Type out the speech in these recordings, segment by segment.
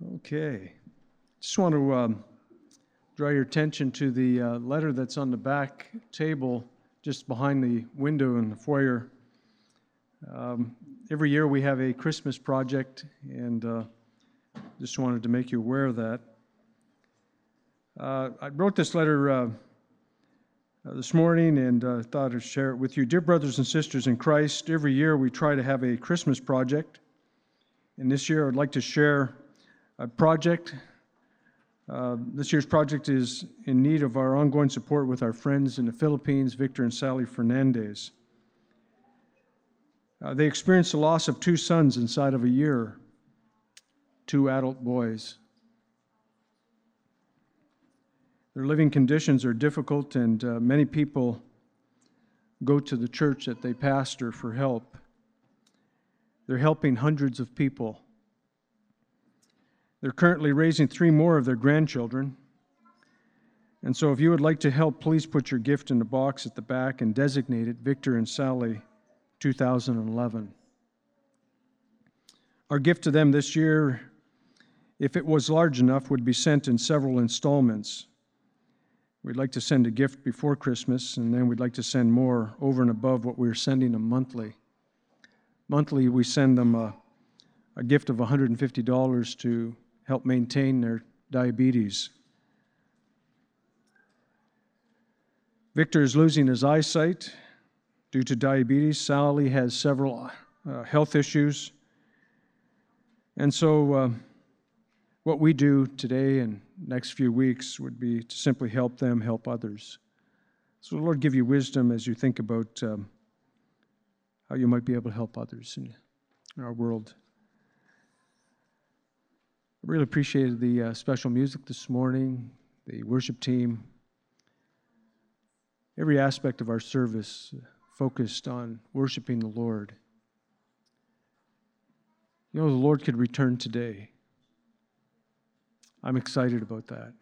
Okay. Just want to draw your attention to the letter that's on the back table just behind the window in the foyer. Every year we have a Christmas project, and just wanted to make you aware of that. I wrote this letter this morning and thought I'd share it with you. Dear brothers and sisters in Christ, every year we try to have a Christmas project, and this year I'd like to share a project. This year's project is in need of our ongoing support with our friends in the Philippines, Victor and Sally Fernandez. They experienced the loss of 2 sons inside of a year, 2 adult boys. Their living conditions are difficult, and many people go to the church that they pastor for help. They're helping hundreds of people. They're currently raising 3 more of their grandchildren. And so if you would like to help, please put your gift in the box at the back and designate it Victor and Sally 2011. Our gift to them this year, if it was large enough, would be sent in several installments. We'd like to send a gift before Christmas, and then we'd like to send more over and above what we're sending them monthly. Monthly, we send them a gift of $150 to help maintain their diabetes. Victor is losing his eyesight due to diabetes. Sally has several health issues. And so what we do today and next few weeks would be to simply help them help others. So the Lord give you wisdom as you think about how you might be able to help others in our world. I really appreciated the special music this morning, the worship team. Every aspect of our service focused on worshiping the Lord. You know, the Lord could return today. I'm excited about that.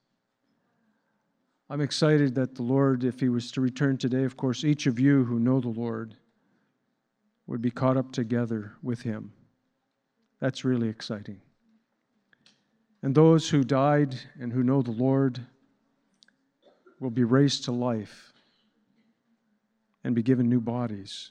I'm excited that the Lord, if He was to return today, of course, each of you who know the Lord would be caught up together with Him. That's really exciting. And those who died and who know the Lord will be raised to life and be given new bodies.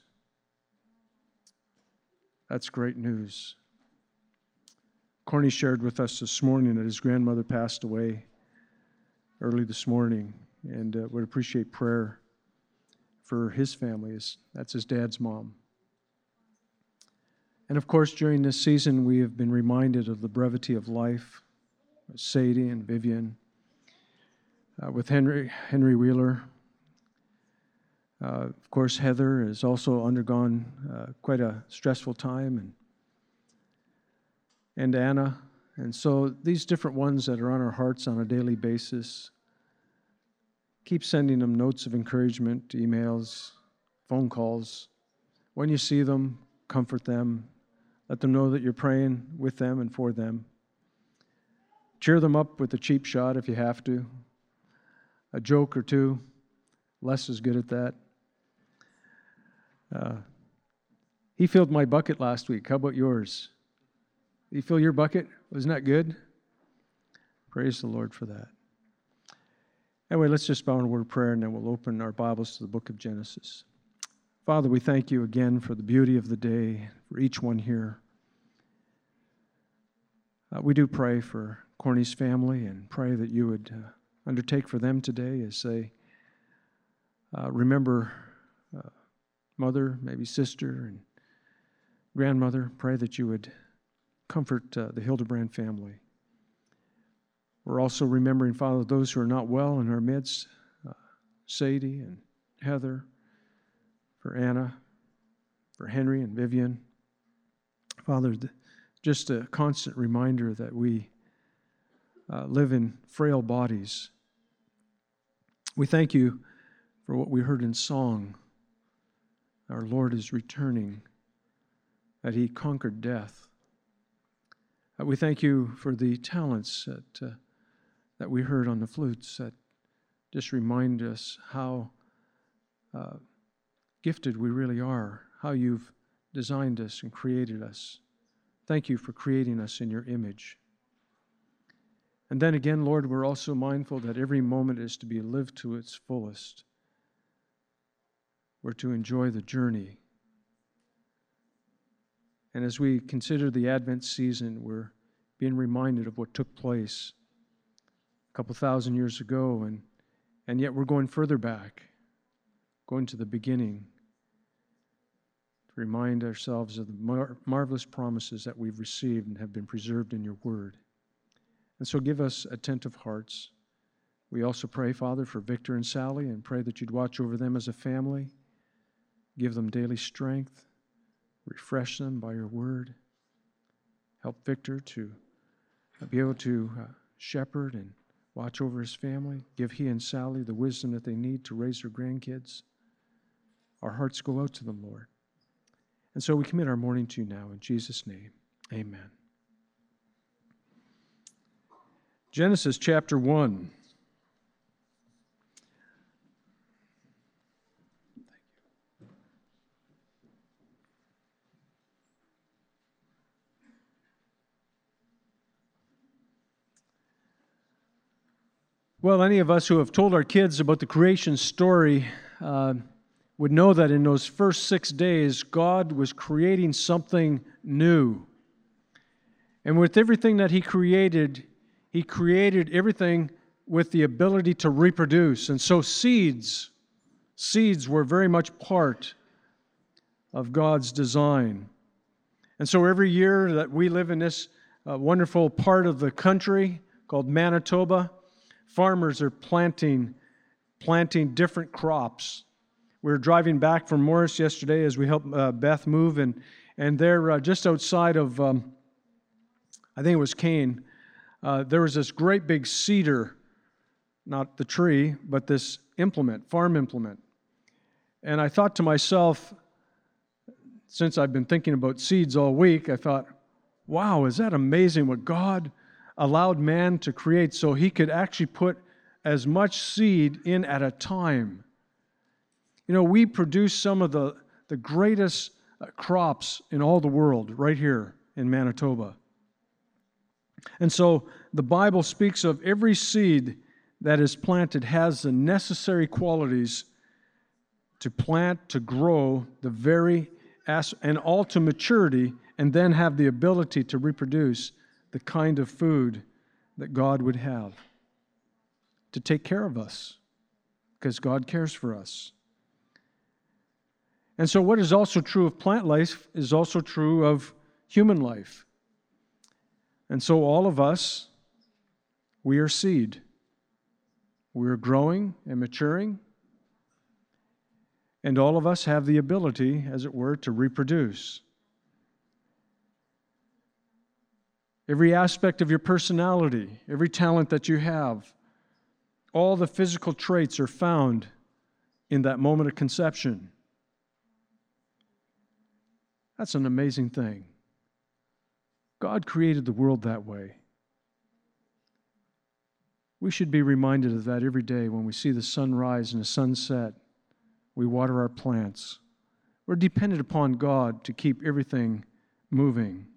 That's great news. Corny shared with us this morning that his grandmother passed away early this morning, and would appreciate prayer for his family. That's his dad's mom. And of course, during this season, we have been reminded of the brevity of life. Sadie and Vivian, with Henry Wheeler. Of course, Heather has also undergone quite a stressful time, and Anna. And so these different ones that are on our hearts on a daily basis, keep sending them notes of encouragement, emails, phone calls. When you see them, comfort them. Let them know that you're praying with them and for them. Cheer them up with a cheap shot if you have to. A joke or two. Les is good at that. He filled my bucket last week. How about yours? Did he fill your bucket? Wasn't that good? Praise the Lord for that. Anyway, let's just bow in a word of prayer, and then we'll open our Bibles to the book of Genesis. Father, we thank you again for the beauty of the day, for each one here. We do pray for Corny's family and pray that you would undertake for them today as they remember mother, maybe sister, and grandmother. Pray that you would comfort the Hildebrand family. We're also remembering, Father, those who are not well in our midst, Sadie and Heather, for Anna, for Henry and Vivian. Father, just a constant reminder that we live in frail bodies. We thank you for what we heard in song. Our Lord is returning, that He conquered death. We thank you for the talents that we heard on the flutes that just remind us how gifted we really are, how you've designed us and created us. Thank you for creating us in your image. And then again, Lord, we're also mindful that every moment is to be lived to its fullest. We're to enjoy the journey. And as we consider the Advent season, we're being reminded of what took place a couple thousand years ago, and yet we're going further back, going to the beginning, to remind ourselves of the marvelous promises that we've received and have been preserved in your word. And so give us attentive hearts. We also pray, Father, for Victor and Sally, and pray that you'd watch over them as a family, give them daily strength, refresh them by your word. Help Victor to be able to shepherd and watch over his family. Give he and Sally the wisdom that they need to raise their grandkids. Our hearts go out to them, Lord. And so we commit our morning to you now in Jesus' name. Amen. Genesis chapter 1. Well, any of us who have told our kids about the creation story would know that in those first 6 days, God was creating something new. And with everything that He created everything with the ability to reproduce. And so seeds were very much part of God's design. And so every year that we live in this wonderful part of the country called Manitoba, farmers are planting different crops. We were driving back from Morris yesterday as we helped Beth move, and they're just outside of, I think it was Kane. There was this great big cedar, not the tree, but this farm implement. And I thought to myself, since I've been thinking about seeds all week, I thought, wow, is that amazing what God allowed man to create so he could actually put as much seed in at a time. You know, we produce some of the greatest crops in all the world right here in Manitoba. And so the Bible speaks of every seed that is planted has the necessary qualities to plant, to grow, and all to maturity, and then have the ability to reproduce the kind of food that God would have to take care of us, because God cares for us. And so what is also true of plant life is also true of human life. And so all of us, we are seed. We are growing and maturing, and all of us have the ability, as it were, to reproduce. Every aspect of your personality, every talent that you have, all the physical traits are found in that moment of conception. That's an amazing thing. God created the world that way. We should be reminded of that every day when we see the sun rise and the sun set. We water our plants. We're dependent upon God to keep everything moving.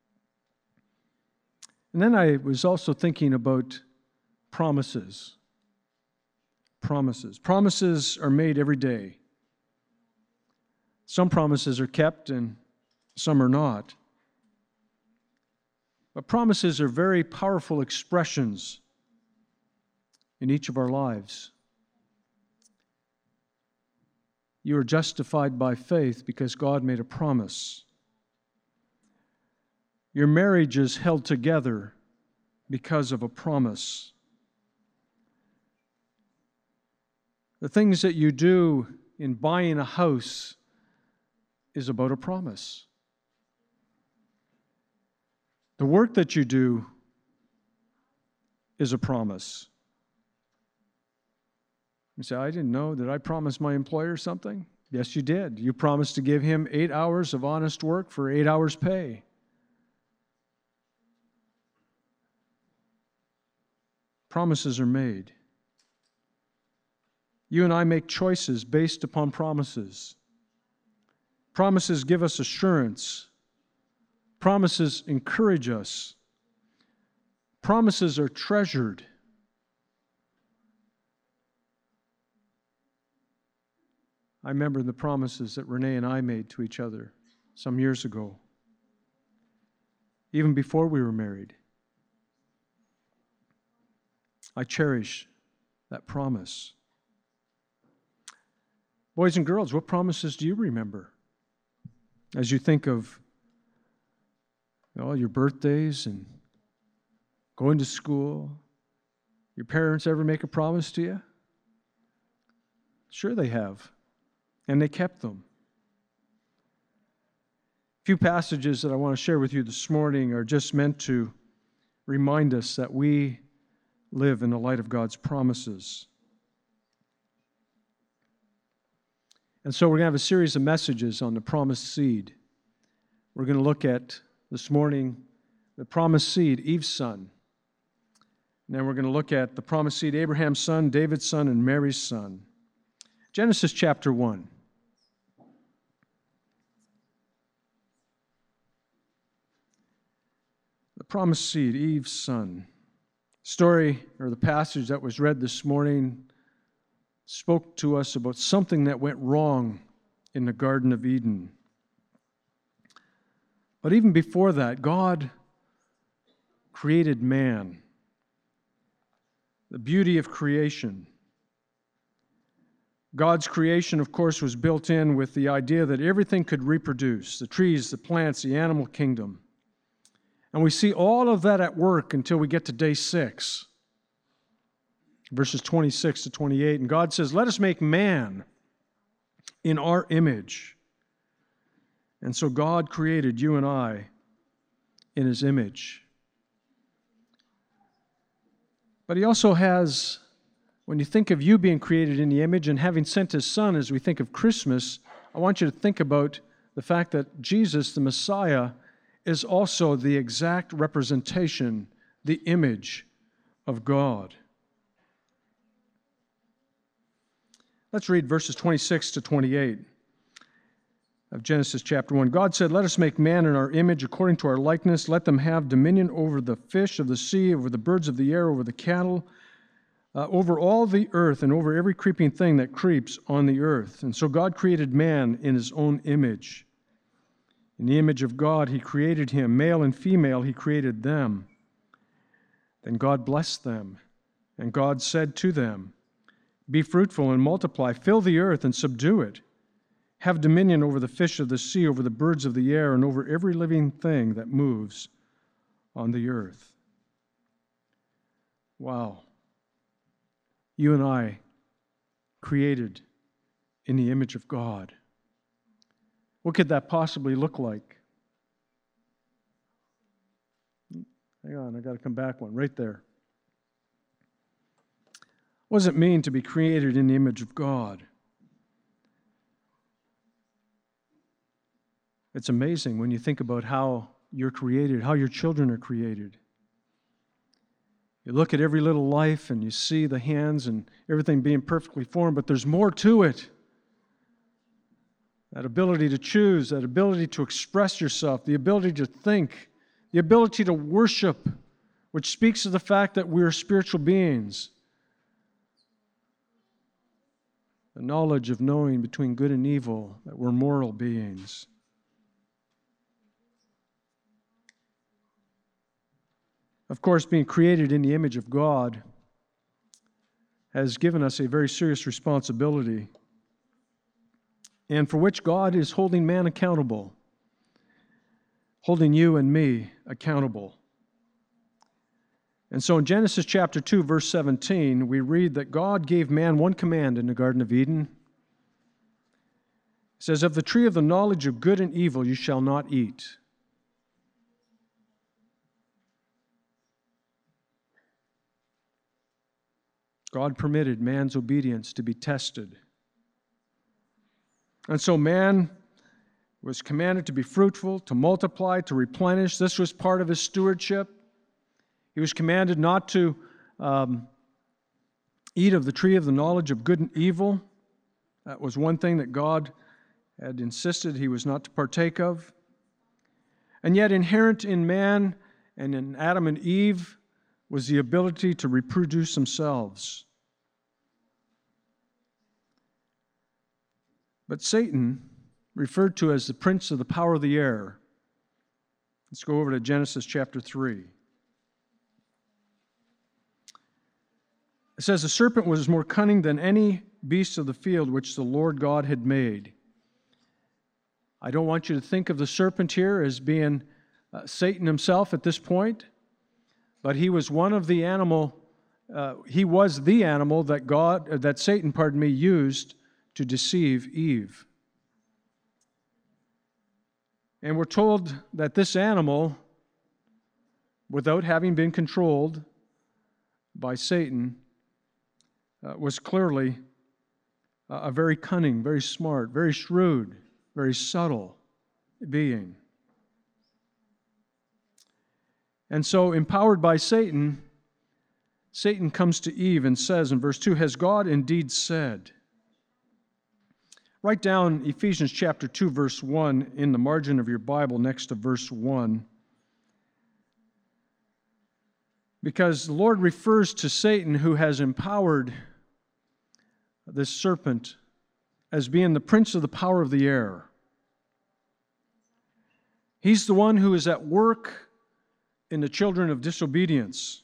And then I was also thinking about promises. Promises are made every day. Some promises are kept and some are not. But promises are very powerful expressions in each of our lives. You are justified by faith because God made a promise. Your marriage is held together because of a promise. The things that you do in buying a house is about a promise. The work that you do is a promise. You say, I didn't know. Did I promise my employer something? Yes, you did. You promised to give him 8 hours of honest work for 8 hours' pay. Promises are made. You and I make choices based upon promises. Promises give us assurance. Promises encourage us. promises are treasured. I remember the promises that Renee and I made to each other some years ago, even before we were married. I cherish that promise. Boys and girls, what promises do you remember as you think of your birthdays and going to school? Your parents ever make a promise to you? Sure they have, and they kept them. A few passages that I want to share with you this morning are just meant to remind us that we live in the light of God's promises. And so we're going to have a series of messages on the promised seed. We're going to look at, this morning, the promised seed, Eve's son. And then we're going to look at the promised seed, Abraham's son, David's son, and Mary's son. Genesis chapter 1. The promised seed, Eve's son. Story, or the passage that was read this morning, spoke to us about something that went wrong in the Garden of Eden. But even before that, God created man. The beauty of creation. God's creation, of course, was built in with the idea that everything could reproduce, the trees, the plants, the animal kingdom. And we see all of that at work until we get to day 6. Verses 26 to 28, and God says, let us make man in our image. And so God created you and I in His image. But He also has, when you think of you being created in the image and having sent His Son, as we think of Christmas, I want you to think about the fact that Jesus, the Messiah, is also the exact representation, the image of God. Let's read verses 26 to 28 of Genesis chapter 1. God said, let us make man in our image according to our likeness. Let them have dominion over the fish of the sea, over the birds of the air, over the cattle, over all the earth, and over every creeping thing that creeps on the earth. And so God created man in His own image. In the image of God, He created him. Male and female, He created them. Then God blessed them. And God said to them, be fruitful and multiply, fill the earth and subdue it. Have dominion over the fish of the sea, over the birds of the air, and over every living thing that moves on the earth. Wow. You and I, created in the image of God. What could that possibly look like? Hang on, I got to come back one, right there. What does it mean to be created in the image of God? It's amazing when you think about how you're created, how your children are created. You look at every little life and you see the hands and everything being perfectly formed, but there's more to it. That ability to choose, that ability to express yourself, the ability to think, the ability to worship, which speaks of the fact that we are spiritual beings. The knowledge of knowing between good and evil, that we're moral beings. Of course, being created in the image of God has given us a very serious responsibility, and for which God is holding man accountable, holding you and me accountable. And so in Genesis chapter 2, verse 17, we read that God gave man one command in the Garden of Eden. It says, of the tree of the knowledge of good and evil you shall not eat. God permitted man's obedience to be tested. And so man was commanded to be fruitful, to multiply, to replenish. This was part of his stewardship. He was commanded not to eat of the tree of the knowledge of good and evil. That was one thing that God had insisted he was not to partake of. And yet inherent in man and in Adam and Eve was the ability to reproduce themselves. But Satan, referred to as the prince of the power of the air, let's go over to Genesis chapter 3. It says, the serpent was more cunning than any beast of the field which the Lord God had made. I don't want you to think of the serpent here as being Satan himself at this point, but he was one of the animal. He was the animal that Satan, used to deceive Eve. And we're told that this animal, without having been controlled by Satan, was clearly a very cunning, very smart, very shrewd, very subtle being. And so, empowered by Satan, Satan comes to Eve and says in verse 2, has God indeed said? Write down Ephesians chapter 2, verse 1 in the margin of your Bible next to verse 1. Because the Lord refers to Satan, who has empowered this serpent, as being the prince of the power of the air. He's the one who is at work in the children of disobedience.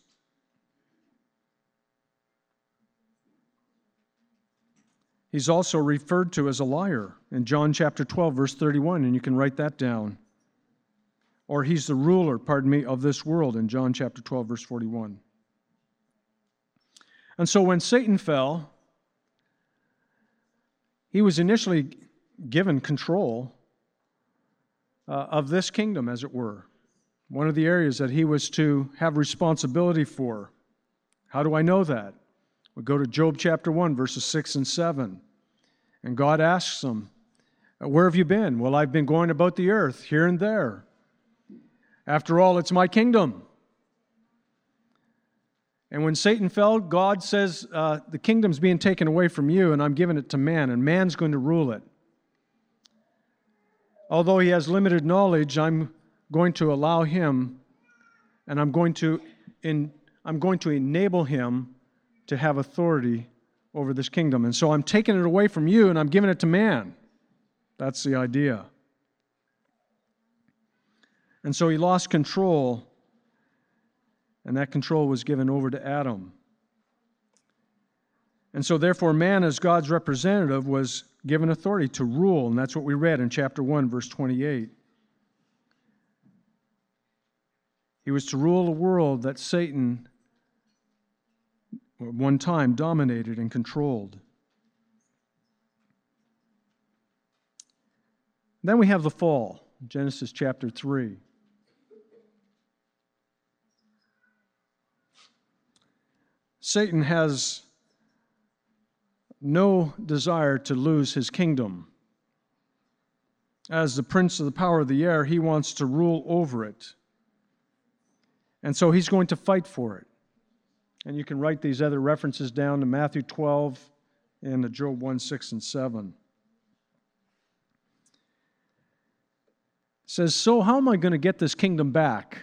He's also referred to as a liar in John chapter 12, verse 31, and you can write that down. Or he's the ruler, of this world in John chapter 12, verse 41. And so when Satan fell, he was initially given control of this kingdom, as it were. One of the areas that he was to have responsibility for. How do I know that? We go to Job chapter 1, verses 6 and 7. And God asks him, where have you been? Well, I've been going about the earth, here and there. After all, it's my kingdom. And when Satan fell, God says, the kingdom's being taken away from you, and I'm giving it to man, and man's going to rule it. Although he has limited knowledge, I'm going to allow him, and I'm going to enable him to have authority over this kingdom. And so I'm taking it away from you, and I'm giving it to man. That's the idea. And so he lost control, and that control was given over to Adam. And so therefore man, as God's representative, was given authority to rule, and that's what we read in chapter 1, verse 28. He was to rule a world that Satan at one time dominated and controlled. Then we have the fall, Genesis chapter 3. Satan has no desire to lose his kingdom. As the prince of the power of the air, he wants to rule over it. And so he's going to fight for it. And you can write these other references down to Matthew 12 and to Job 1, 6, and 7. It says, so how am I going to get this kingdom back?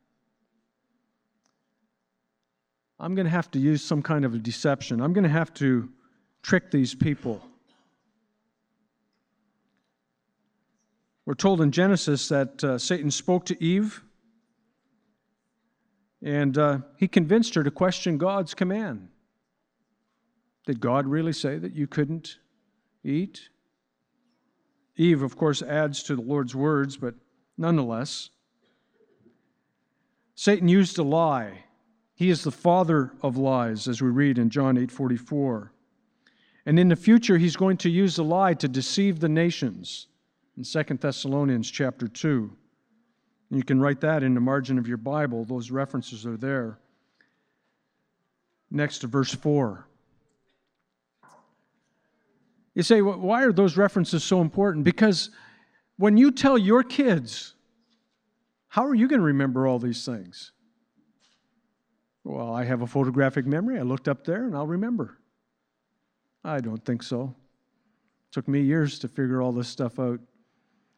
I'm going to have to use some kind of a deception. I'm going to have to trick these people. We're told in Genesis that Satan spoke to Eve, and he convinced her to question God's command. Did God really say that you couldn't eat? Eve, of course, adds to the Lord's words, but nonetheless, Satan used a lie. He is the father of lies, as we read in John 8:44. And in the future, he's going to use the lie to deceive the nations in 2 Thessalonians chapter 2. And you can write that in the margin of your Bible. Those references are there. Next to verse 4. You say, well, why are those references so important? Because when you tell your kids, how are you going to remember all these things? Well, I have a photographic memory. I looked up there and I'll remember. I don't think so. It took me years to figure all this stuff out.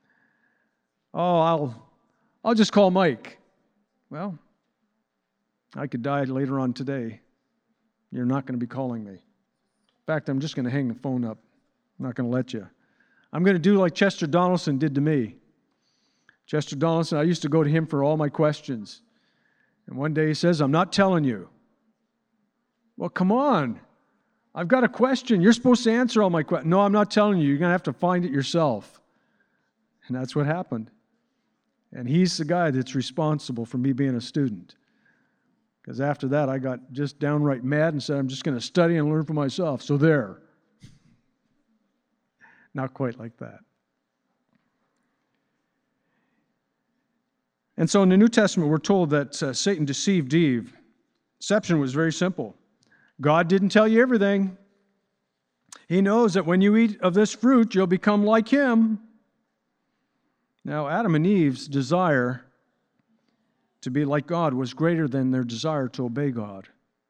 Oh, I'll just call Mike. Well, I could die later on today. You're not going to be calling me. In fact, I'm just going to hang the phone up. I'm not going to let you. I'm going to do like Chester Donaldson did to me. Chester Donaldson, I used to go to him for all my questions. And one day he says, I'm not telling you. Well, come on. I've got a question. You're supposed to answer all my questions. No, I'm not telling you. You're going to have to find it yourself. And that's what happened. And he's the guy that's responsible for me being a student. Because after that, I got just downright mad and said, I'm just going to study and learn for myself. So there. Not quite like that. And so in the New Testament, we're told that Satan deceived Eve. Deception was very simple. God didn't tell you everything. He knows that when you eat of this fruit, you'll become like him. Now, Adam and Eve's desire to be like God was greater than their desire to obey God.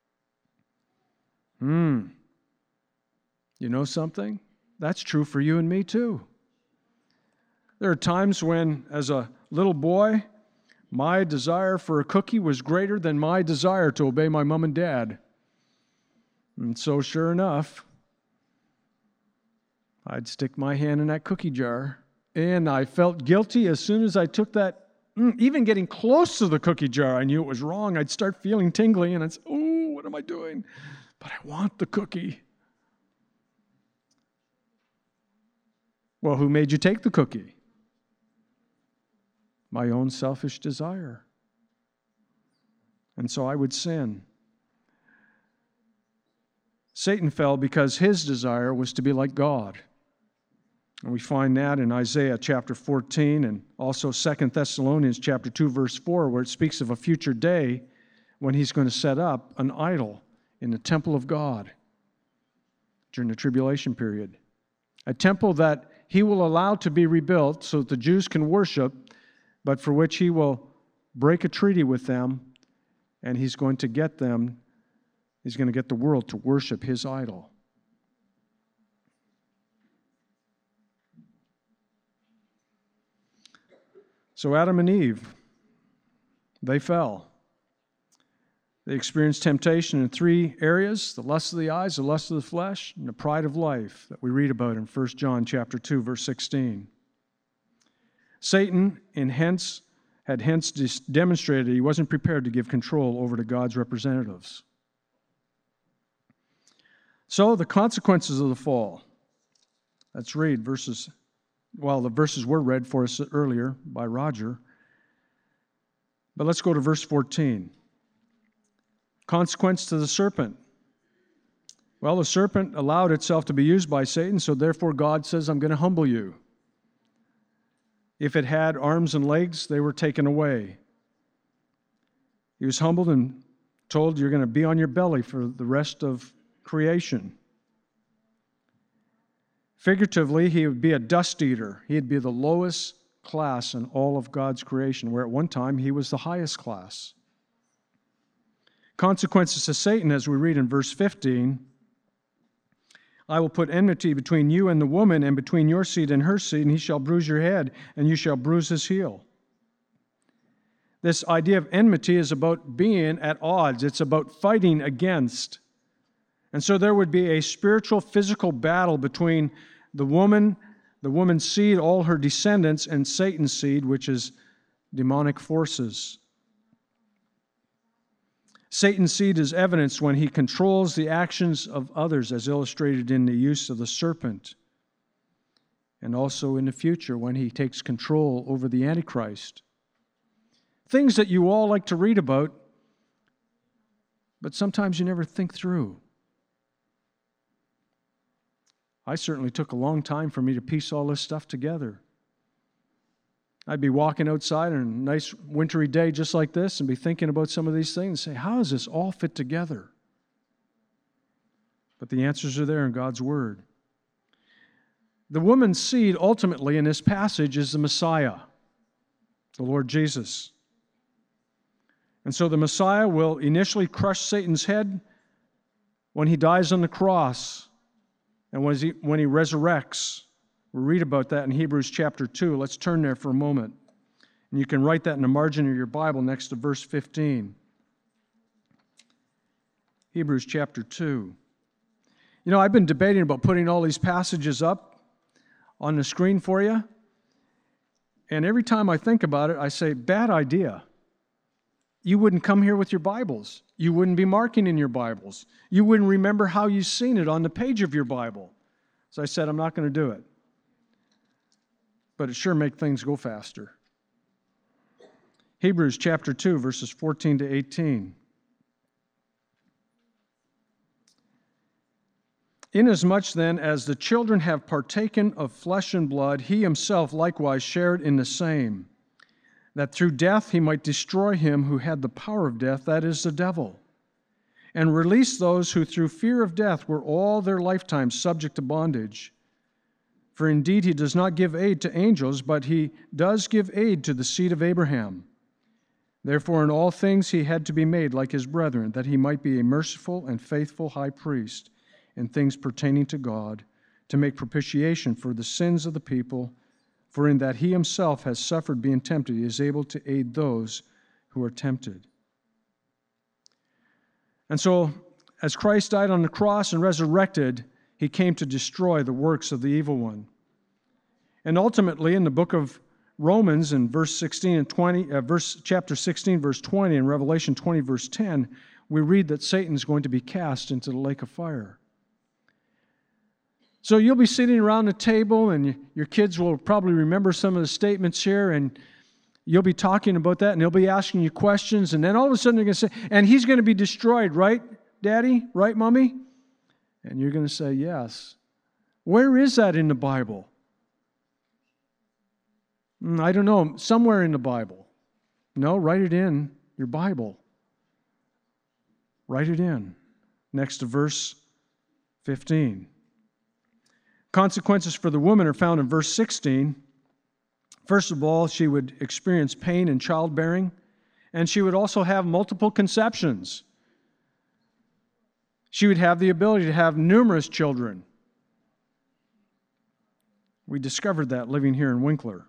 You know something? That's true for you and me too. There are times when, as a little boy, my desire for a cookie was greater than my desire to obey my mom and dad. And so, sure enough, I'd stick my hand in that cookie jar, and I felt guilty as soon as I took that. Even getting close to the cookie jar, I knew it was wrong. I'd start feeling tingly, and I'd say, oh, what am I doing? But I want the cookie. Well, who made you take the cookie? My own selfish desire. And so I would sin. Satan fell because his desire was to be like God. And we find that in Isaiah chapter 14 and also 2 Thessalonians chapter 2, verse 4, where it speaks of a future day when he's going to set up an idol in the temple of God during the tribulation period. A temple that he will allow to be rebuilt so that the Jews can worship, but for which he will break a treaty with them, and he's going to get the world to worship his idol. So Adam and Eve, they fell. They experienced temptation in three areas: the lust of the eyes, the lust of the flesh, and the pride of life that we read about in 1 John chapter 2, verse 16. Satan had demonstrated he wasn't prepared to give control over to God's representatives. So the consequences of the fall. Let's read verses. Well, the verses were read for us earlier by Roger. But let's go to verse 14. Consequence to the serpent. Well, the serpent allowed itself to be used by Satan, so therefore God says, I'm going to humble you. If it had arms and legs, they were taken away. He was humbled and told, you're going to be on your belly for the rest of creation. Figuratively, he would be a dust eater. He'd be the lowest class in all of God's creation, where at one time he was the highest class. Consequences to Satan, as we read in verse 15, I will put enmity between you and the woman, and between your seed and her seed, and he shall bruise your head, and you shall bruise his heel. This idea of enmity is about being at odds. It's about fighting against. And so there would be a spiritual, physical battle between the woman's seed, all her descendants, and Satan's seed, which is demonic forces. Satan's seed is evidenced when he controls the actions of others, as illustrated in the use of the serpent, and also in the future when he takes control over the Antichrist. Things that you all like to read about, but sometimes you never think through. I certainly took a long time for me to piece all this stuff together. I'd be walking outside on a nice wintry day just like this and be thinking about some of these things and say, how does this all fit together? But the answers are there in God's Word. The woman's seed ultimately in this passage is the Messiah, the Lord Jesus. And so the Messiah will initially crush Satan's head when he dies on the cross and when he resurrects. We'll read about that in Hebrews chapter 2. Let's turn there for a moment. And you can write that in the margin of your Bible next to verse 15. Hebrews chapter 2. You know, I've been debating about putting all these passages up on the screen for you. And every time I think about it, I say, bad idea. You wouldn't come here with your Bibles. You wouldn't be marking in your Bibles. You wouldn't remember how you've seen it on the page of your Bible. So I said, I'm not going to do it. But it sure makes things go faster. Hebrews chapter 2, verses 14 to 18. Inasmuch then as the children have partaken of flesh and blood, he himself likewise shared in the same, that through death he might destroy him who had the power of death, that is, the devil, and release those who through fear of death were all their lifetime subject to bondage. For indeed he does not give aid to angels, but he does give aid to the seed of Abraham. Therefore in all things he had to be made like his brethren, that he might be a merciful and faithful high priest in things pertaining to God, to make propitiation for the sins of the people, for in that he himself has suffered being tempted, he is able to aid those who are tempted. And so, as Christ died on the cross and resurrected, he came to destroy the works of the evil one. And ultimately, in the book of Romans, in verse 16 and 20, chapter 16, verse 20, and Revelation 20, verse 10, we read that Satan is going to be cast into the lake of fire. So you'll be sitting around the table, and your kids will probably remember some of the statements here, and you'll be talking about that, and they'll be asking you questions, and then all of a sudden they're going to say, and he's going to be destroyed, right, Daddy? Right, Mommy? And you're going to say, yes. Where is that in the Bible? I don't know. Somewhere in the Bible. No, write it in your Bible. Write it in. Next to verse 15. Consequences for the woman are found in verse 16. First of all, she would experience pain in childbearing, and she would also have multiple conceptions. She would have the ability to have numerous children. We discovered that living here in Winkler.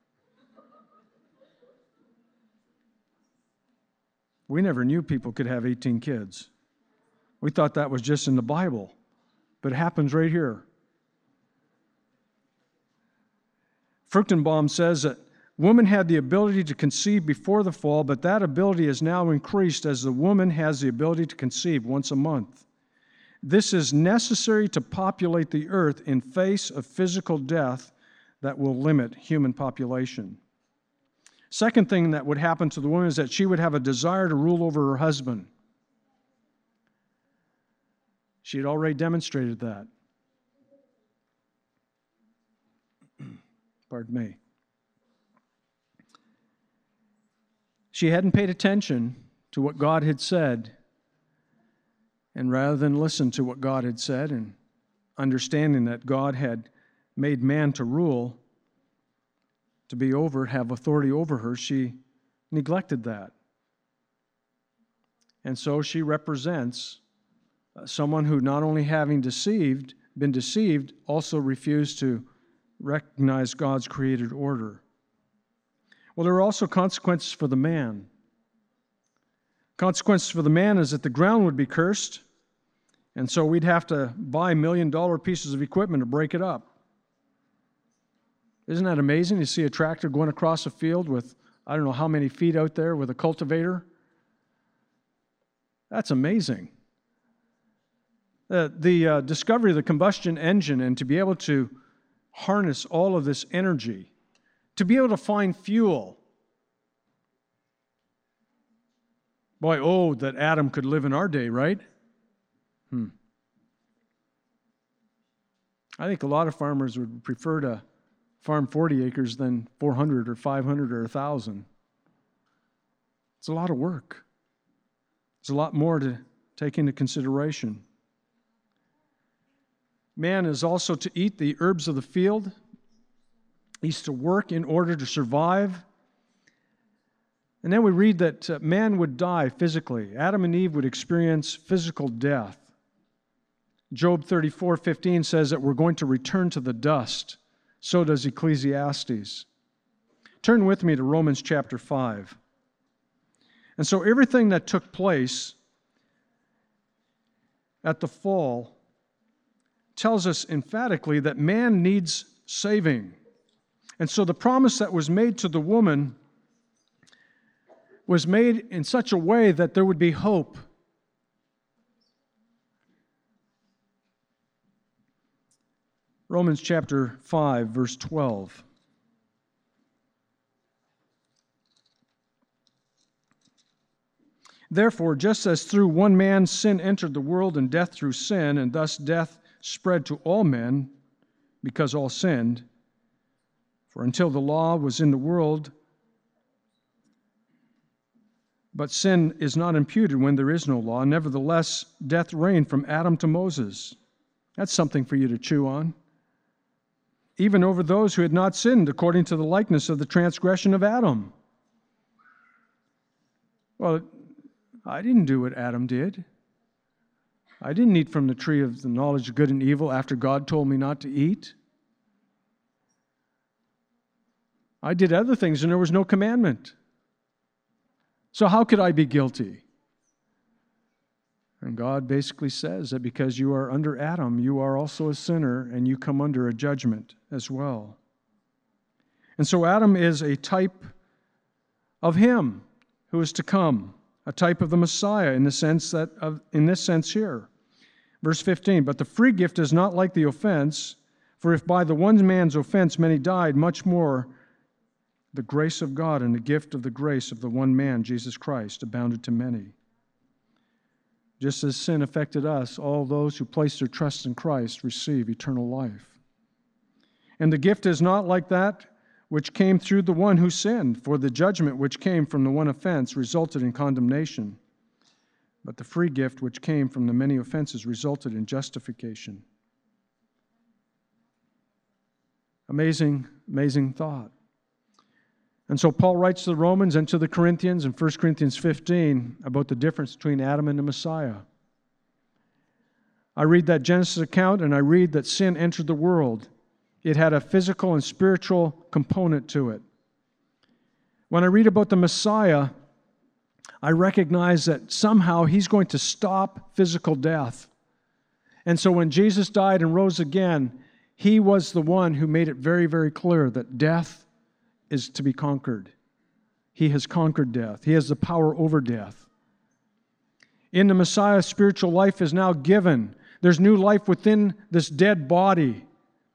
We never knew people could have 18 kids. We thought that was just in the Bible, but it happens right here. Fruchtenbaum says that woman had the ability to conceive before the fall, but that ability is now increased as the woman has the ability to conceive once a month. This is necessary to populate the earth in face of physical death that will limit human population. Second thing that would happen to the woman is that she would have a desire to rule over her husband. She had already demonstrated that. Pardon me. She hadn't paid attention to what God had said, and rather than listen to what God had said and understanding that God had made man to rule, to be over, have authority over her, she neglected that. And so she represents someone who, not only having been deceived, also refused to recognize God's created order. Well, there are also consequences for the man. Consequences for the man is that the ground would be cursed, and so we'd have to buy $1 million pieces of equipment to break it up. Isn't that amazing? You see a tractor going across a field with, I don't know how many feet out there with a cultivator. That's amazing. The discovery of the combustion engine, and to be able to harness all of this energy, to be able to find fuel. Boy, oh, that Adam could live in our day, right? I think a lot of farmers would prefer to farm 40 acres than 400 or 500 or 1,000. It's a lot of work. It's a lot more to take into consideration. Man is also to eat the herbs of the field. He's to work in order to survive. And then we read that man would die physically. Adam and Eve would experience physical death. Job 34:15 says that we're going to return to the dust. So does Ecclesiastes. Turn with me to Romans chapter 5. And so everything that took place at the fall tells us emphatically that man needs saving. And so the promise that was made to the woman was made in such a way that there would be hope. Romans chapter 5, verse 12. Therefore, just as through one man sin entered the world, and death through sin, and thus death spread to all men, because all sinned. For until the law was in the world, but sin is not imputed when there is no law. Nevertheless, death reigned from Adam to Moses. That's something for you to chew on. Even over those who had not sinned, according to the likeness of the transgression of Adam. Well, I didn't do what Adam did. I didn't eat from the tree of the knowledge of good and evil after God told me not to eat. I did other things and there was no commandment. So how could I be guilty? And God basically says that because you are under Adam, you are also a sinner and you come under a judgment as well. And so Adam is a type of him who is to come, a type of the Messiah in this sense here. Verse 15, but the free gift is not like the offense, for if by the one man's offense many died, much more the grace of God and the gift of the grace of the one man, Jesus Christ, abounded to many. Just as sin affected us, all those who place their trust in Christ receive eternal life. And the gift is not like that which came through the one who sinned, for the judgment which came from the one offense resulted in condemnation. But the free gift which came from the many offenses resulted in justification. Amazing, amazing thought. And so Paul writes to the Romans and to the Corinthians in 1 Corinthians 15 about the difference between Adam and the Messiah. I read that Genesis account and I read that sin entered the world. It had a physical and spiritual component to it. When I read about the Messiah, I recognize that somehow he's going to stop physical death. And so when Jesus died and rose again, he was the one who made it very, very clear that death is to be conquered. He has conquered death. He has the power over death. In the Messiah, spiritual life is now given. There's new life within this dead body.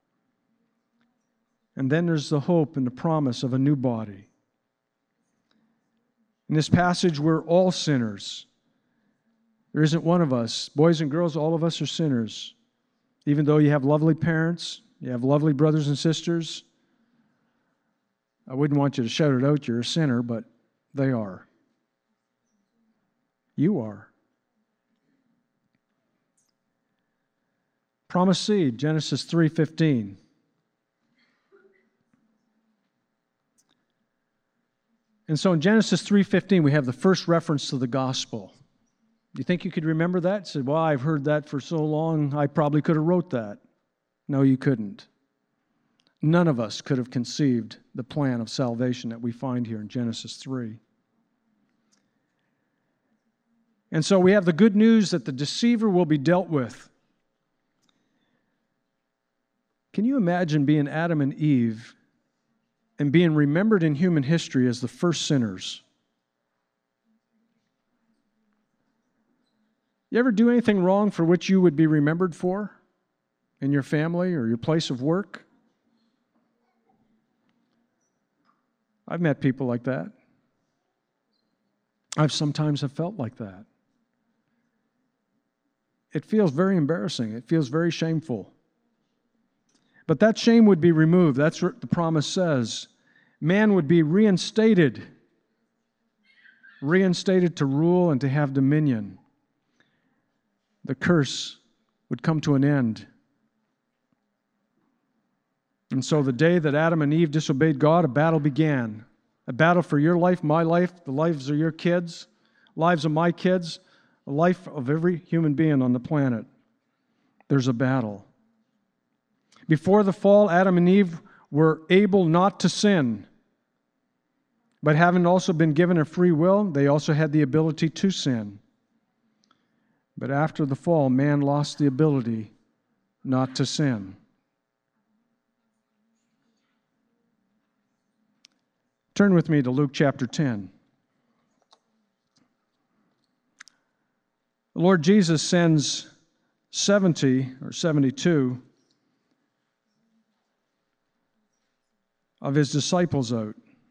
And then there's the hope and the promise of a new body. In this passage, we're all sinners. There isn't one of us. Boys and girls, all of us are sinners. Even though you have lovely parents, you have lovely brothers and sisters, I wouldn't want you to shout it out, you're a sinner, but they are. You are. Promised seed, Genesis 3:15. And so in Genesis 3:15, we have the first reference to the gospel. Do you think you could remember that? You said, well, I've heard that for so long, I probably could have wrote that. No, you couldn't. None of us could have conceived the plan of salvation that we find here in Genesis 3. And so we have the good news that the deceiver will be dealt with. Can you imagine being Adam and Eve and being remembered in human history as the first sinners? You ever do anything wrong for which you would be remembered for in your family or your place of work? I've met people like that. I've sometimes have felt like that. It feels very embarrassing. It feels very shameful. But that shame would be removed. That's what the promise says. Man would be reinstated to rule and to have dominion. The curse would come to an end. And so the day that Adam and Eve disobeyed God, a battle began. A battle for your life, my life, the lives of your kids, lives of my kids, the life of every human being on the planet. There's a battle. Before the fall, Adam and Eve were able not to sin. But having also been given a free will, they also had the ability to sin. But after the fall, man lost the ability not to sin. Turn with me to Luke chapter 10. The Lord Jesus sends 70 or 72 of his disciples out.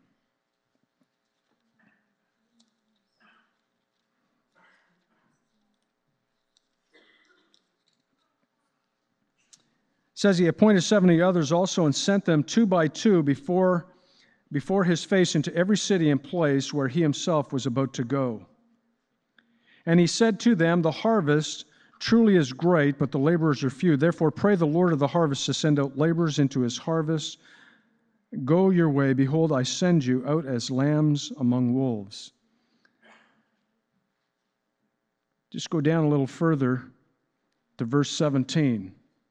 It says he appointed 70 others also and sent them 2 by 2 before his face into every city and place where he himself was about to go. And he said to them, the harvest truly is great, but the laborers are few. Therefore pray the Lord of the harvest to send out laborers into his harvest. Go your way. Behold, I send you out as lambs among wolves. Just go down a little further to verse 17.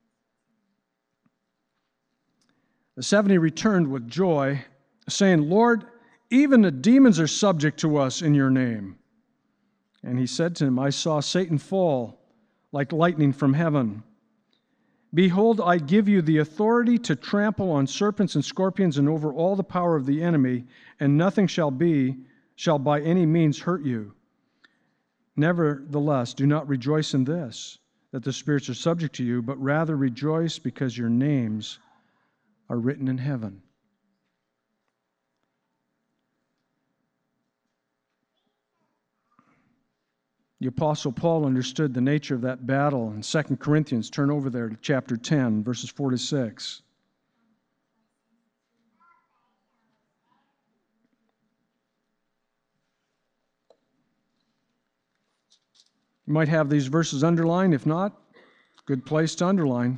The 70 returned with joy, saying, Lord, even the demons are subject to us in your name. And he said to him, I saw Satan fall like lightning from heaven. Behold, I give you the authority to trample on serpents and scorpions and over all the power of the enemy, and nothing shall by any means hurt you. Nevertheless, do not rejoice in this, that the spirits are subject to you, but rather rejoice because your names are written in heaven. The Apostle Paul understood the nature of that battle in 2 Corinthians. Turn over there to chapter 10, verses 4 to 6. You might have these verses underlined. If not, good place to underline.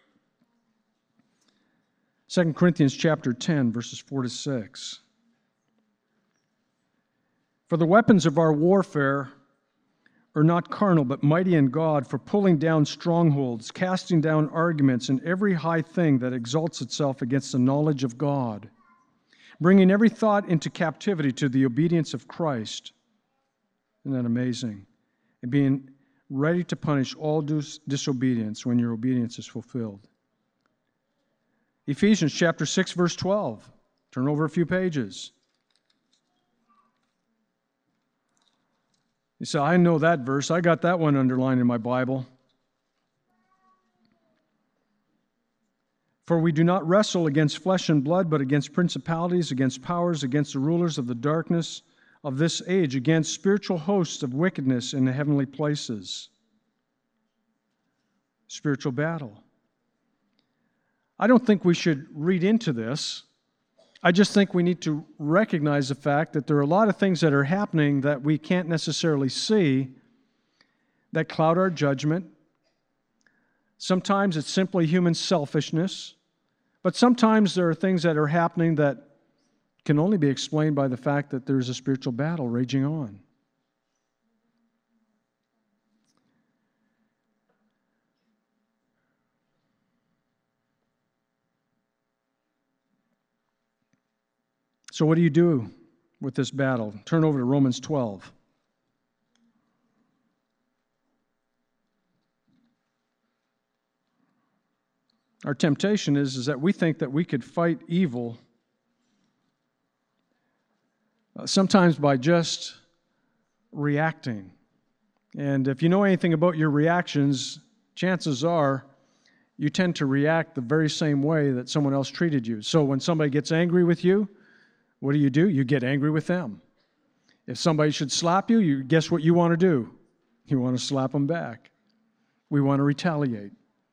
2 Corinthians chapter 10, verses 4 to 6. For the weapons of our warfare are not carnal, but mighty in God for pulling down strongholds, casting down arguments, and every high thing that exalts itself against the knowledge of God, bringing every thought into captivity to the obedience of Christ. Isn't that amazing? And being ready to punish all disobedience when your obedience is fulfilled. Ephesians chapter 6, verse 12. Turn over a few pages. You say, I know that verse. I got that one underlined in my Bible. For we do not wrestle against flesh and blood, but against principalities, against powers, against the rulers of the darkness of this age, against spiritual hosts of wickedness in the heavenly places. Spiritual battle. I don't think we should read into this. I just think we need to recognize the fact that there are a lot of things that are happening that we can't necessarily see that cloud our judgment. Sometimes it's simply human selfishness, but sometimes there are things that are happening that can only be explained by the fact that there's a spiritual battle raging on. So what do you do with this battle? Turn over to Romans 12. Our temptation is that we think that we could fight evil sometimes by just reacting. And if you know anything about your reactions, chances are you tend to react the very same way that someone else treated you. So when somebody gets angry with you, what do? You get angry with them. If somebody should slap you, guess what you want to do? You want to slap them back. We want to retaliate.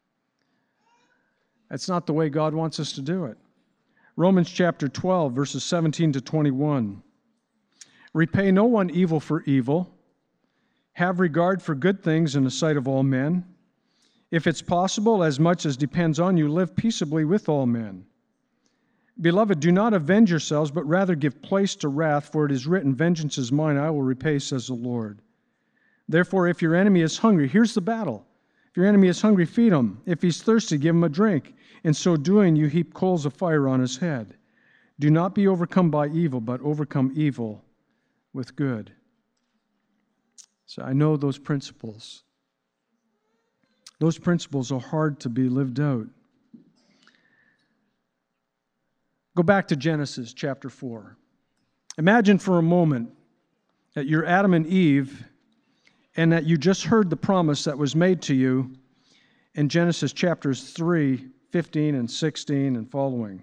That's not the way God wants us to do it. Romans chapter 12, verses 17 to 21. Repay no one evil for evil. Have regard for good things in the sight of all men. If it's possible, as much as depends on you, live peaceably with all men. Beloved, do not avenge yourselves, but rather give place to wrath, for it is written, vengeance is mine, I will repay, says the Lord. Therefore, if your enemy is hungry, here's the battle. If your enemy is hungry, feed him. If he's thirsty, give him a drink. In so doing, you heap coals of fire on his head. Do not be overcome by evil, but overcome evil with good. So I know those principles. Those principles are hard to be lived out. Go back to Genesis chapter 4. Imagine for a moment that you're Adam and Eve and that you just heard the promise that was made to you in Genesis chapters 3, 15, and 16 and following.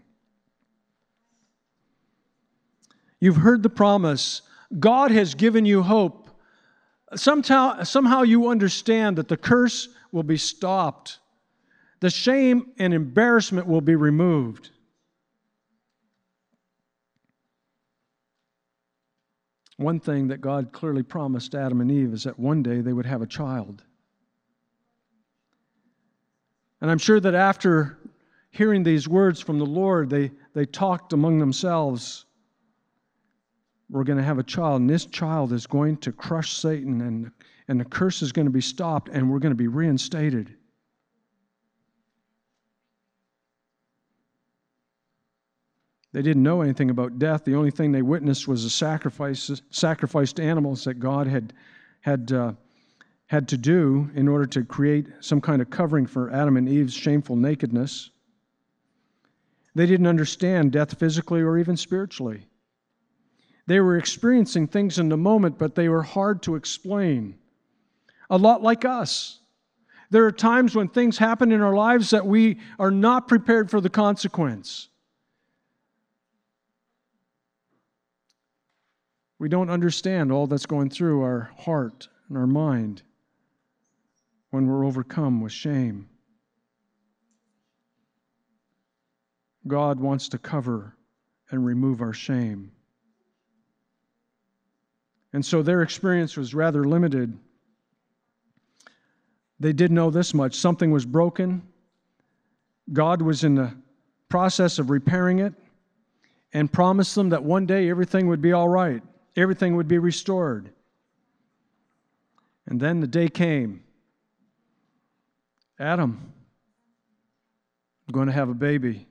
You've heard the promise. God has given you hope. Somehow you understand that the curse will be stopped. The shame and embarrassment will be removed. One thing that God clearly promised Adam and Eve is that one day they would have a child. And I'm sure that after hearing these words from the Lord, they talked among themselves. We're going to have a child, and this child is going to crush Satan, and the curse is going to be stopped, and we're going to be reinstated. They didn't know anything about death. The only thing they witnessed was the sacrificed animals that God had to do in order to create some kind of covering for Adam and Eve's shameful nakedness. They didn't understand death physically or even spiritually. They were experiencing things in the moment, but they were hard to explain. A lot like us. There are times when things happen in our lives that we are not prepared for the consequence. We don't understand all that's going through our heart and our mind when we're overcome with shame. God wants to cover and remove our shame. And so their experience was rather limited. They did know this much. Something was broken. God was in the process of repairing it and promised them that one day everything would be all right. Everything would be restored. And then the day came. Adam, I'm going to have a baby.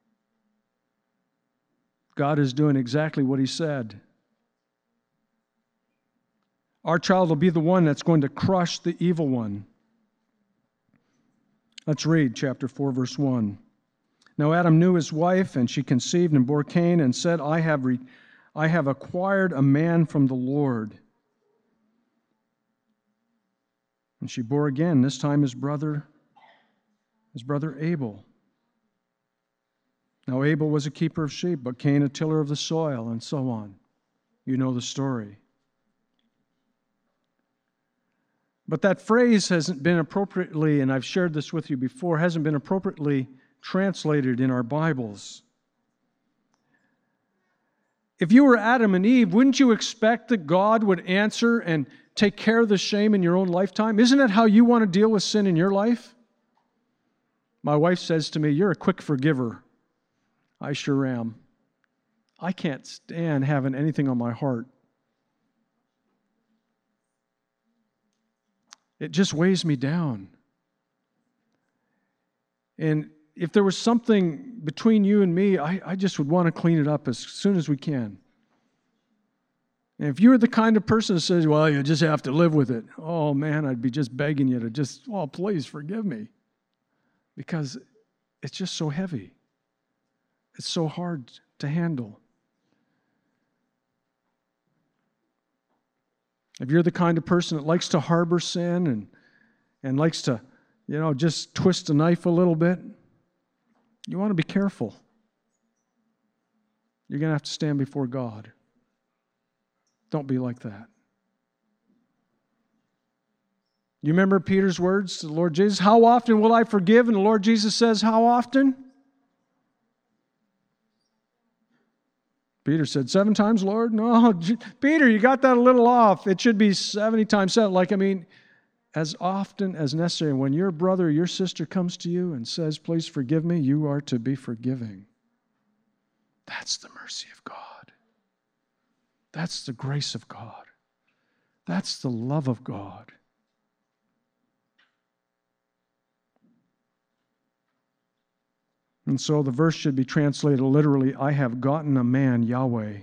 God is doing exactly what He said. Our child will be the one that's going to crush the evil one. Let's read chapter 4, verse 1. Now Adam knew his wife, and she conceived and bore Cain, and said, I have acquired a man from the Lord. And she bore again, this time his brother Abel. Now Abel was a keeper of sheep, but Cain a tiller of the soil, and so on. You know the story. But that phrase hasn't been appropriately, and I've shared this with you before, hasn't been appropriately translated in our Bibles. If you were Adam and Eve, wouldn't you expect that God would answer and take care of the shame in your own lifetime? Isn't that how you want to deal with sin in your life? My wife says to me, you're a quick forgiver. I sure am. I can't stand having anything on my heart. It just weighs me down. And if there was something between you and me, I just would want to clean it up as soon as we can. And if you're the kind of person that says, well, you just have to live with it, oh man, I'd be just begging you to please forgive me. Because it's just so heavy. It's so hard to handle. If you're the kind of person that likes to harbor sin and likes to, just twist the knife a little bit, you want to be careful. You're going to have to stand before God. Don't be like that. You remember Peter's words to the Lord Jesus? How often will I forgive? And the Lord Jesus says, how often? Peter said, 7 times, Lord? No, Peter, you got that a little off. It should be 70 times 7. As often as necessary. When your brother or your sister comes to you and says, please forgive me, you are to be forgiving. That's the mercy of God. That's the grace of God. That's the love of God. And so the verse should be translated literally, I have gotten a man, Yahweh.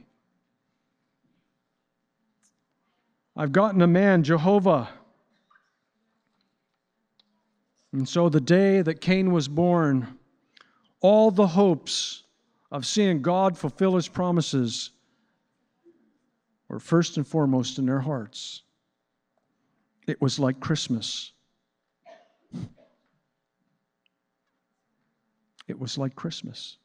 I've gotten a man, Jehovah. And so the day that Cain was born, all the hopes of seeing God fulfill His promises were first and foremost in their hearts. It was like Christmas. It was like Christmas.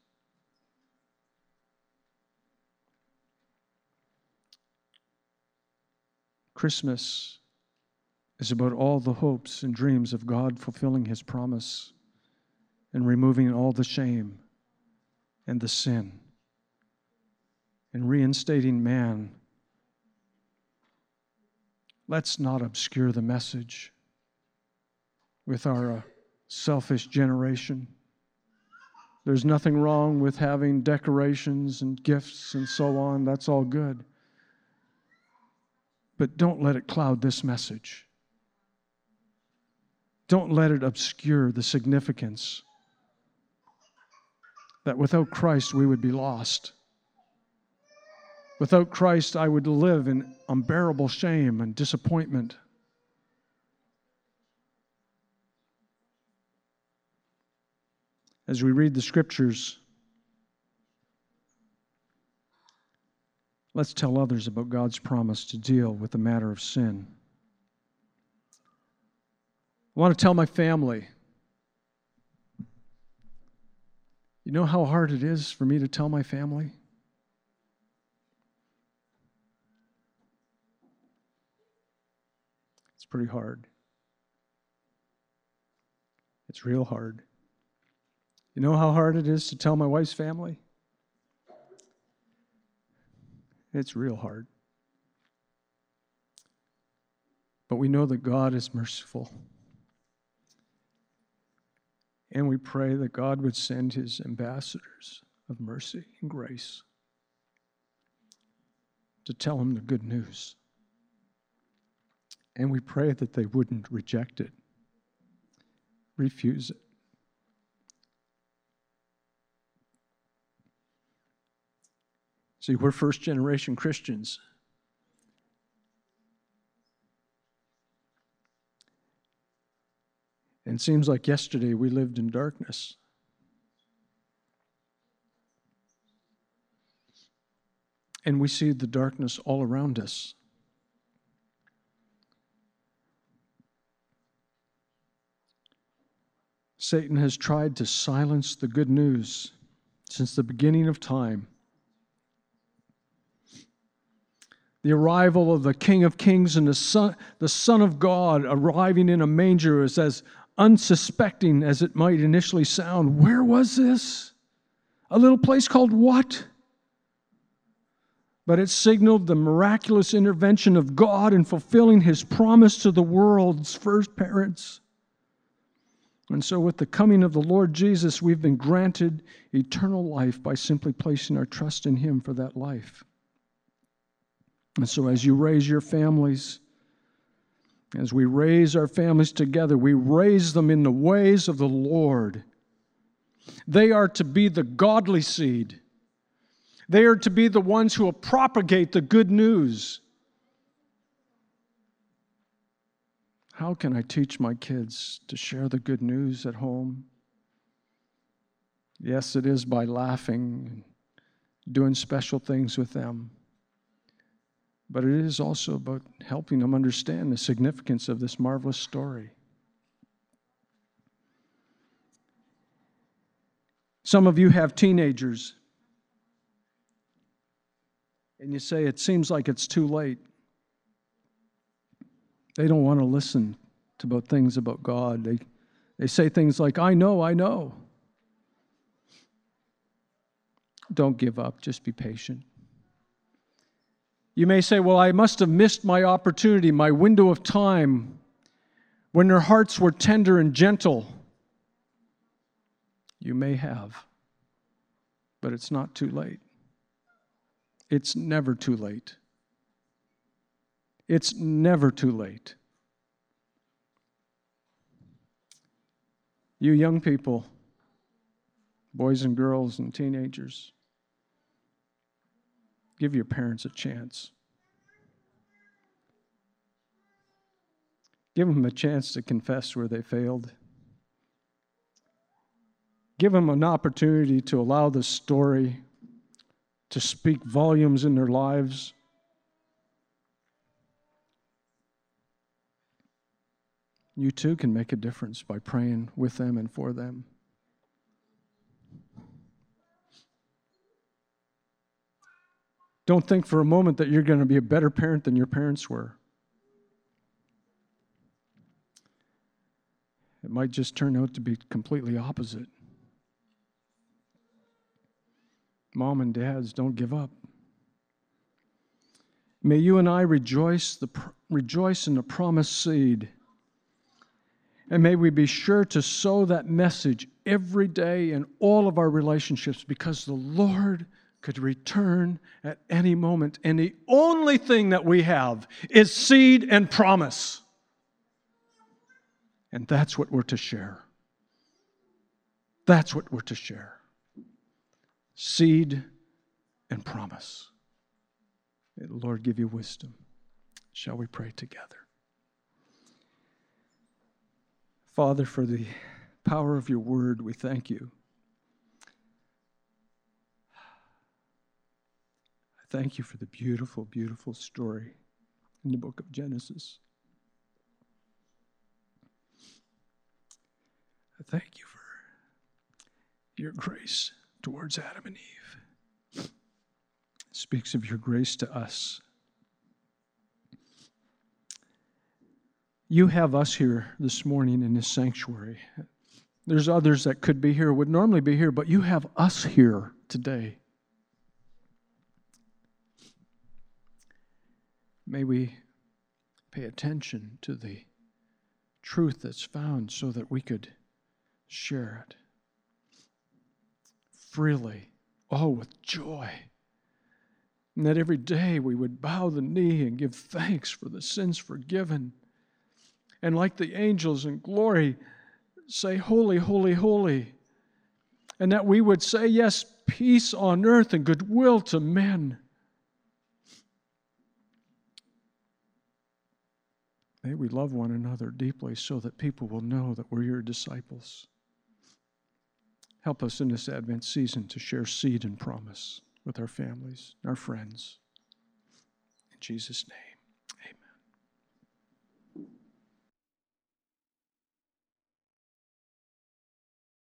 Christmas is about all the hopes and dreams of God fulfilling His promise and removing all the shame and the sin and reinstating man. Let's not obscure the message with our selfish generation. There's nothing wrong with having decorations and gifts and so on. That's all good. But don't let it cloud this message. Don't let it obscure the significance that without Christ we would be lost. Without Christ I would live in unbearable shame and disappointment. As we read the Scriptures, let's tell others about God's promise to deal with the matter of sin. I want to tell my family. You know how hard it is for me to tell my family? It's pretty hard. It's real hard. You know how hard it is to tell my wife's family? It's real hard. But we know that God is merciful. And we pray that God would send His ambassadors of mercy and grace to tell them the good news. And we pray that they wouldn't reject it, refuse it. See, we're first-generation Christians. And it seems like yesterday we lived in darkness. And we see the darkness all around us. Satan has tried to silence the good news since the beginning of time. The arrival of the King of Kings and the Son of God arriving in a manger is as unsuspecting as it might initially sound. Where was this? A little place called what? But it signaled the miraculous intervention of God in fulfilling His promise to the world's first parents. And so with the coming of the Lord Jesus, we've been granted eternal life by simply placing our trust in Him for that life. And so as you raise your families, as we raise our families together, we raise them in the ways of the Lord. They are to be the godly seed. They are to be the ones who will propagate the good news. How can I teach my kids to share the good news at home? Yes, it is by laughing and doing special things with them. But it is also about helping them understand the significance of this marvelous story. Some of you have teenagers, and you say, it seems like it's too late. They don't want to listen to about things about God. They say things like, I know. Don't give up, just be patient. You may say, well, I must have missed my opportunity, my window of time, when their hearts were tender and gentle. You may have, but it's not too late. It's never too late. It's never too late. You young people, boys and girls and teenagers, give your parents a chance. Give them a chance to confess where they failed. Give them an opportunity to allow the story to speak volumes in their lives. You too can make a difference by praying with them and for them. Don't think for a moment that you're going to be a better parent than your parents were. It might just turn out to be completely opposite. Mom and dads, don't give up. May you and I rejoice in the promised seed. And may we be sure to sow that message every day in all of our relationships, because the Lord could return at any moment. And the only thing that we have is seed and promise. And that's what we're to share. That's what we're to share. Seed and promise. May the Lord give you wisdom. Shall we pray together? Father, for the power of your word, we thank you. I thank you for the beautiful, beautiful story in the book of Genesis. I thank you for your grace towards Adam and Eve. It speaks of your grace to us. You have us here this morning in this sanctuary. There's others that could be here, would normally be here, but you have us here today. May we pay attention to the truth that's found so that we could share it freely, with joy. And that every day we would bow the knee and give thanks for the sins forgiven. And like the angels in glory, say, holy, holy, holy. And that we would say, yes, peace on earth and goodwill to men. May we love one another deeply so that people will know that we're your disciples. Help us in this Advent season to share seed and promise with our families, our friends. In Jesus' name.